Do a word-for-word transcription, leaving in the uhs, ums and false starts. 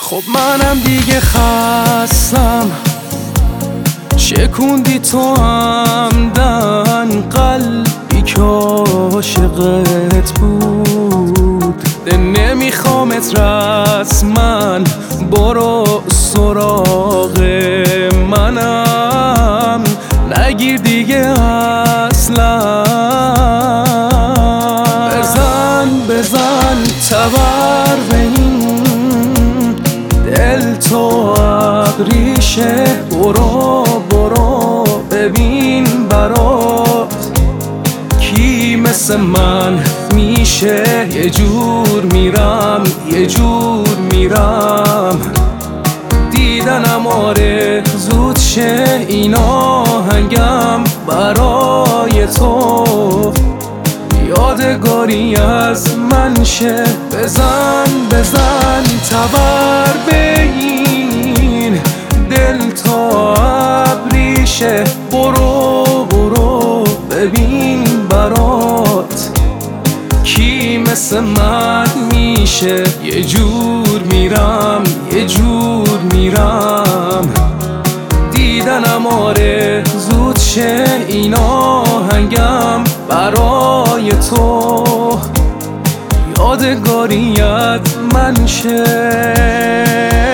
خب منم دیگه خستم، شکوندی تو همدن قلبی که عاشقت بود. ده نمیخوامت رسما، برو سراغ منم، نگیر دیگه اصلا. بزن بزن تبر به این دل تو ابریشه، برو برو ببین برات کی مثل من میشه. یه جور میرم یه جور میرم، دیدنم آره زود شه، این آهنگم برای تو یادگاری از من شه. بزن بزن تبر به این دل تا ابریشه، برو برو ببین برات کی مثل من میشه. یه جور میرم یه جور میرم، دیدنم آره زود شه، این آهنگم برای تو یادگاریت من شه.